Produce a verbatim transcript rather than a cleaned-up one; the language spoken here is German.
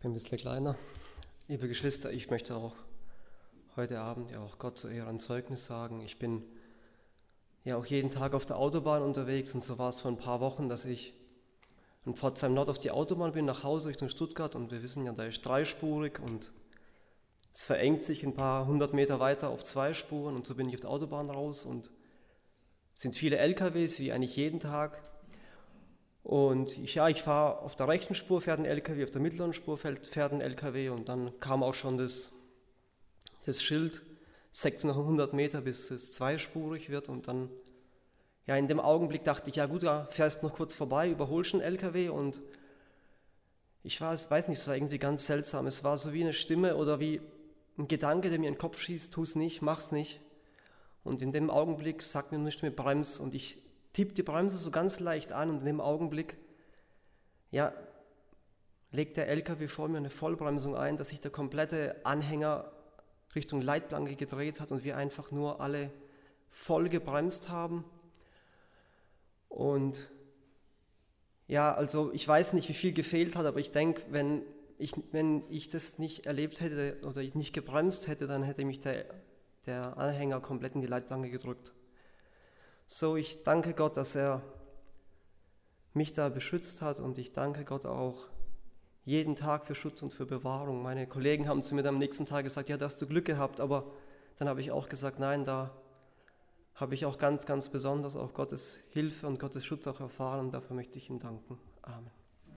bin ein bisschen kleiner. Liebe Geschwister, ich möchte auch heute Abend ja auch Gott zu Ehren ein Zeugnis sagen. Ich bin ja auch jeden Tag auf der Autobahn unterwegs und so war es vor ein paar Wochen, dass ich von Pforzheim Nord auf die Autobahn bin, nach Hause Richtung Stuttgart, und wir wissen ja, da ist dreispurig und es verengt sich ein paar hundert Meter weiter auf zwei Spuren, und so bin ich auf der Autobahn raus und es sind viele L K Ws, wie eigentlich jeden Tag. Und ich, ja, ich fahre auf der rechten Spur, fährt ein L K W, auf der mittleren Spur fährt, fährt ein L K W, und dann kam auch schon das, das Schild, sechshundert Meter, bis es zweispurig wird, und dann, ja, in dem Augenblick dachte ich, ja gut, da fährst noch kurz vorbei, überholst einen L K W, und ich weiß, weiß nicht, es war irgendwie ganz seltsam, es war so wie eine Stimme oder wie ein Gedanke, der mir in den Kopf schießt, tu es nicht, mach's nicht, und in dem Augenblick sagt mir eine Stimme, brems, und ich tippe die Bremse so ganz leicht an, und in dem Augenblick, ja, legt der L K W vor mir eine Vollbremsung ein, dass sich der komplette Anhänger Richtung Leitplanke gedreht hat und wir einfach nur alle voll gebremst haben. Und ja, also ich weiß nicht, wie viel gefehlt hat, aber ich denke, wenn ich, wenn ich das nicht erlebt hätte oder ich nicht gebremst hätte, dann hätte mich der, der Anhänger komplett in die Leitplanke gedrückt. So, ich danke Gott, dass er mich da beschützt hat, und ich danke Gott auch jeden Tag für Schutz und für Bewahrung. Meine Kollegen haben zu mir am nächsten Tag gesagt, ja, da hast du Glück gehabt, aber dann habe ich auch gesagt, nein, da habe ich auch ganz, ganz besonders auch Gottes Hilfe und Gottes Schutz auch erfahren, und dafür möchte ich ihm danken. Amen.